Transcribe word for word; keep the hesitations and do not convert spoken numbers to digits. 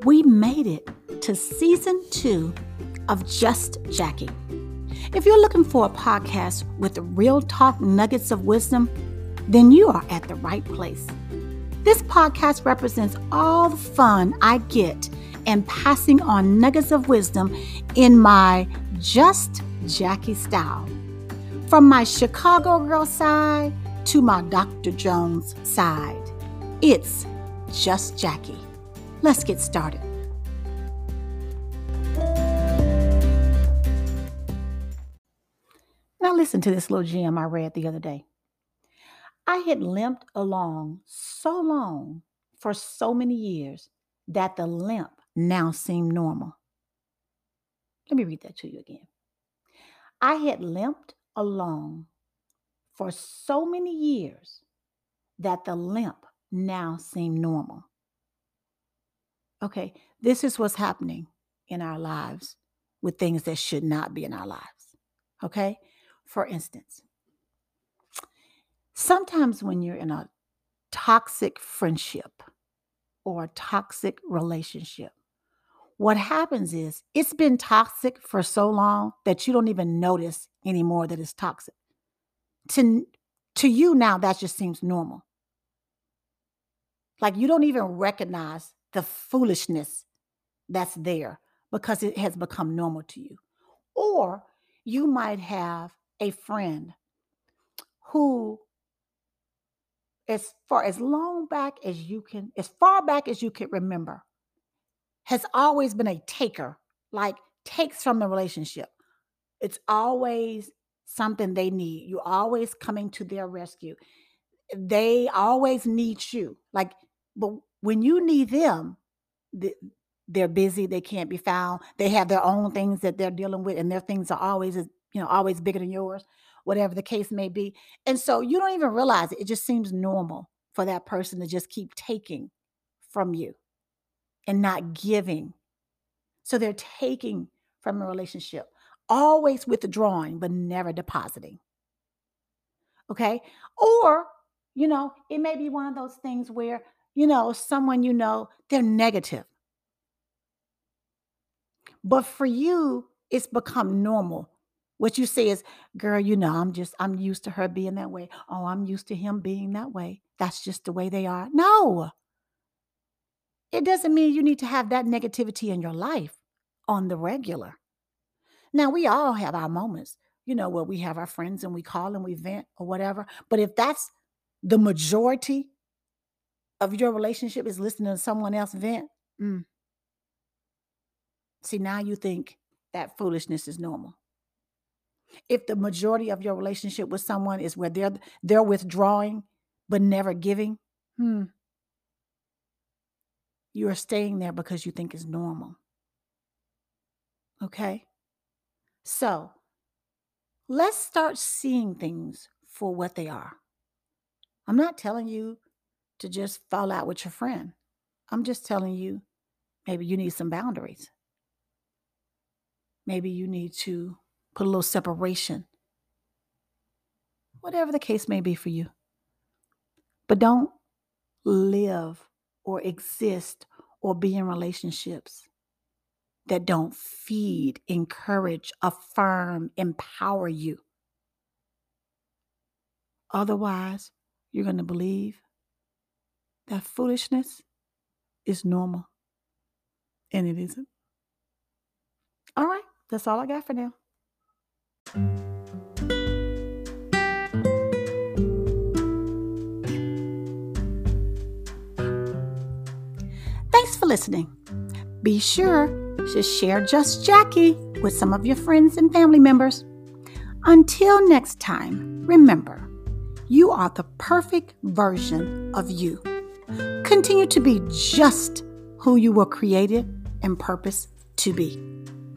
we made it to season two of Just Jackie. If you're looking for a podcast with real talk nuggets of wisdom, then you are at the right place. This podcast represents all the fun I get in passing on nuggets of wisdom in my Just Jackie style. From my Chicago girl side to my Doctor Jones side, it's Just Jackie. Let's get started. Now listen to this little gem I read the other day. I had limped along so long for so many years that the limp now seemed normal. Let me read that to you again. I had limped along for so many years that the limp now seemed normal. Okay, this is what's happening in our lives with things that should not be in our lives. Okay, for instance, sometimes when you're in a toxic friendship or a toxic relationship, what happens is it's been toxic for so long that you don't even notice anymore that it's toxic. To, to you now, that just seems normal. Like you don't even recognize the foolishness that's there because it has become normal to you. Or you might have a friend who, as far as long back as you can, as far back as you can remember, has always been a taker, like takes from the relationship. It's always something they need. You're always coming to their rescue. They always need you. Like, but when you need them, they're busy. They can't be found. They have their own things that they're dealing with, and their things are always, you know, always bigger than yours, whatever the case may be. And so you don't even realize it. It just seems normal for that person to just keep taking from you and not giving. So they're taking from a relationship, always withdrawing, but never depositing. Okay. Or, you know, it may be one of those things where, you know, someone, you know, they're negative. But for you, it's become normal. What you say is, girl, you know, I'm just, I'm used to her being that way. Oh, I'm used to him being that way. That's just the way they are. No. It doesn't mean you need to have that negativity in your life on the regular. Now, we all have our moments, you know, where we have our friends and we call and we vent or whatever. But if that's the majority of your relationship is listening to someone else vent, mm, see, now you think that foolishness is normal. If the majority of your relationship with someone is where they're they're withdrawing but never giving, hmm, you are staying there because you think it's normal. Okay? So let's start seeing things for what they are. I'm not telling you to just fall out with your friend. I'm just telling you maybe you need some boundaries. Maybe you need to put a little separation. Whatever the case may be for you. But don't live or exist or be in relationships that don't feed, encourage, affirm, empower you. Otherwise, you're going to believe that foolishness is normal. And it isn't. All right, that's all I got for now. Thanks for listening. Be sure to share Just Jackie with some of your friends and family members. Until next time, remember, you are the perfect version of you. Continue to be just who you were created and purposed to be.